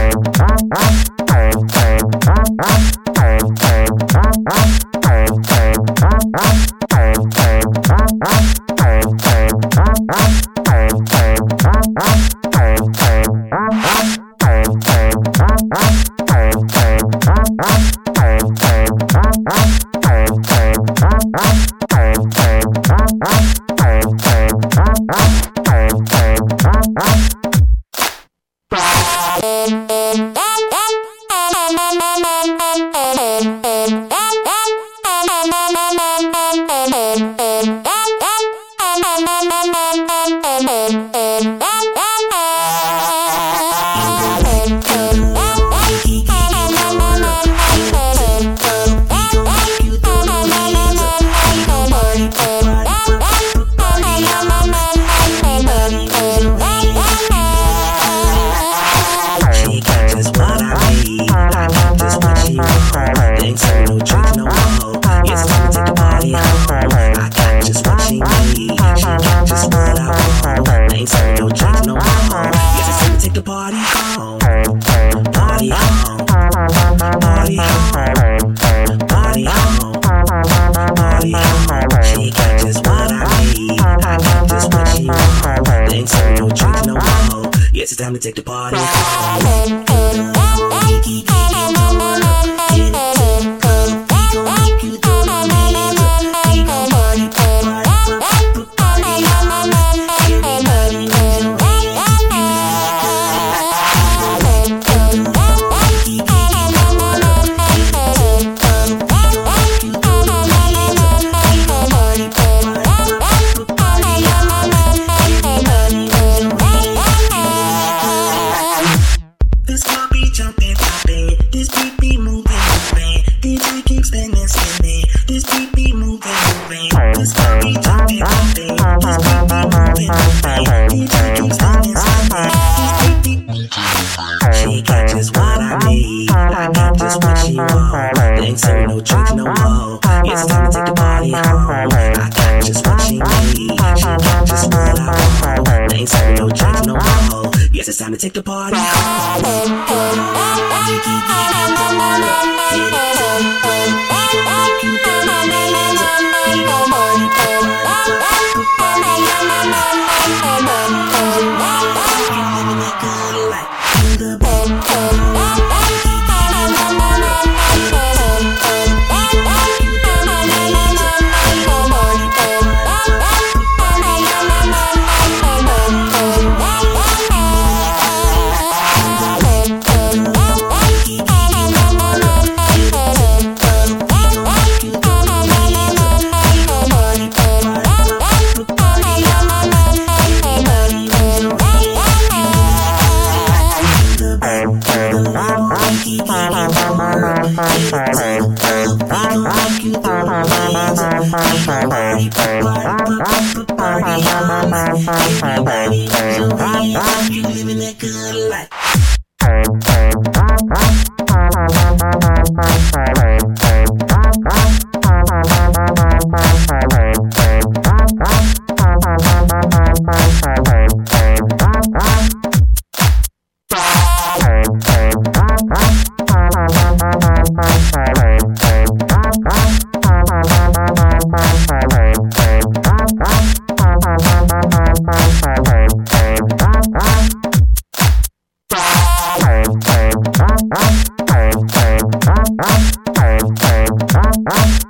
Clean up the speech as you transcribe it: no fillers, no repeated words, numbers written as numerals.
Yes, it's time to take the party home. She got just what I need. I got just what she want. Ain't serving no drinks no more. It's time to take the party home. I got just what she need. She got just what I want. Ain't serving no drinks no more. Yes, it's time to take the party You living that good life. Huh?